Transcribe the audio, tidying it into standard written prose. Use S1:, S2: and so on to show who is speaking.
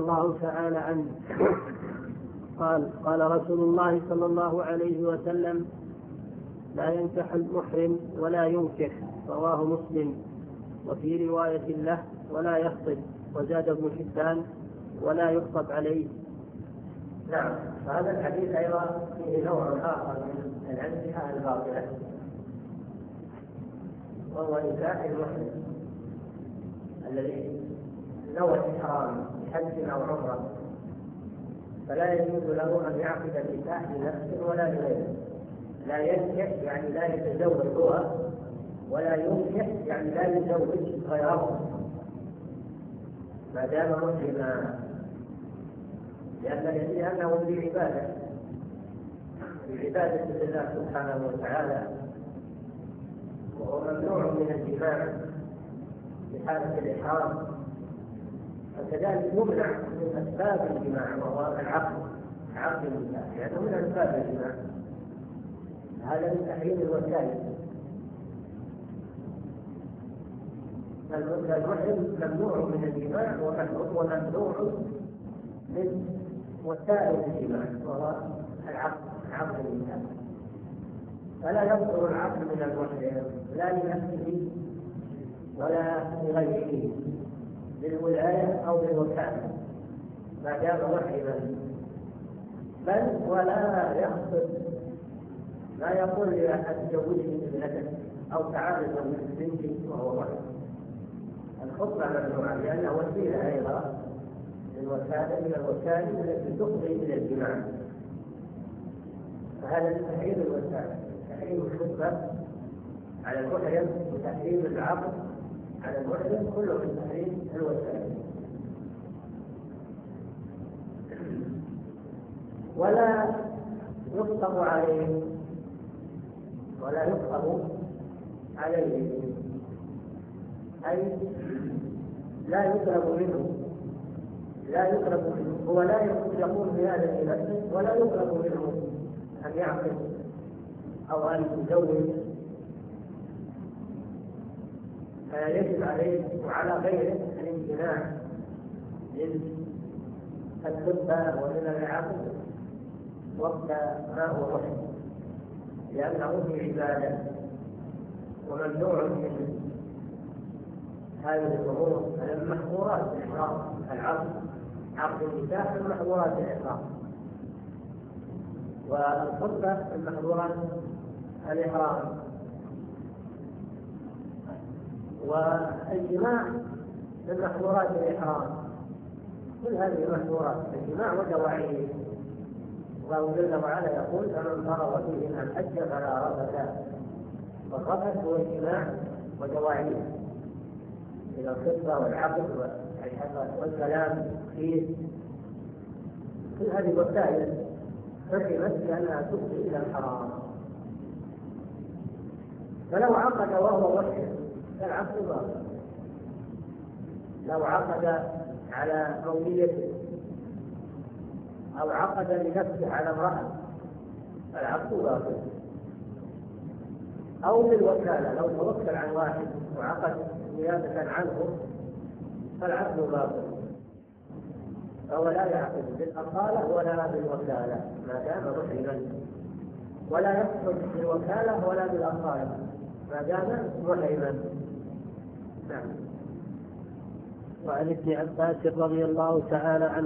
S1: الله تعالى عنه قال رسول الله صلى الله عليه وسلم: لا ينكح المحرم ولا ينكح. رواه مسلم. وفي رواية له: ولا يخطب. وزاد ابن حبان: ولا يخطب عليه.
S2: نعم. هذا الحديث أيضا فيه نوع آخر من الأنكحة الباطلة، وهو نكاح المحرم الذي نوى الإحرام بحج أو عمرة، فلا يجوز له أن يعقد النكاح لنفسه ولا لغيره. لا ينكح يعني لا يتزوج هو، ولا ينكح يعني لا يزوج غيره ما دام محرما، لأنه في عبادة الله سبحانه وتعالى، وهو ممنوع من الجماع في حالة الإحرام، وكذلك يمنع من أسباب الجماع وهو عقد النكاح، لأنه من أسباب الجماع. هذا من تحريم الوسائل. المحرم ممنوع من الجماع وممنوع من وسائل الجماع وهو عقد النكاح. فلا يصدر العقد من المحرم لا لنفسه ولا لغيره، بالولاية أو بالوكالة ما دام محرما، بل ولا يخطب، لا يقول لأحد زوجني ابنتك أو تعال زوج بنتي وهو محرم. الخطبة ممنوعة لأنها وسيلة أيضا من الوسائل التي تفضي إلى الجماع، فهذا تحريم الوسائل، تحريم الخطبة على المحرم وتحريم العقد على المحرم، كله من تحريم الوسائل. ولا يخطب عليه أي لا يطلب منه هو لا يقول بهذا لنفسه، ولا يطلب منه أن يعقد أو أن يزوج، فيجب عليه وعلى غيره الامتناع من الخطبة ومن العقد وقت ما هو محرم، لأنه في عبادة وممنوع من هذه الأمور من محظورات الإحرام. عقد النكاح من محظورات الإحرام، والخطبة من محظورات الإحرام، والجماع من محظورات الإحرام. كل هذه المحظورات الجماع ودواعيه. الله جل وعلا يقول: فمن فرض فيهن الحج فلا رفث. والرفث هو الجماع ودواعيه إلى الخطبة والعقد والكلام فيه. كل هذه وسائل حرمت لأنها تفضي إلى الحرام. فلو عقد وهو محرم فالعقد باطل، لو عقد على موليته أو عقد لنفسه على امرأة فالعقد باطل، أو بالوكالة لو توكل عن واحد وعقد نيابة عنه فالعقد باطل، فهو لا يعقد بالأصالة ولا بالوكالة ما دام محرما، ولا يحصل بالوكالة ولا بالأصالة ما دام محرما. نعم.
S1: وعن ابن عباس رضي الله تعالى عنه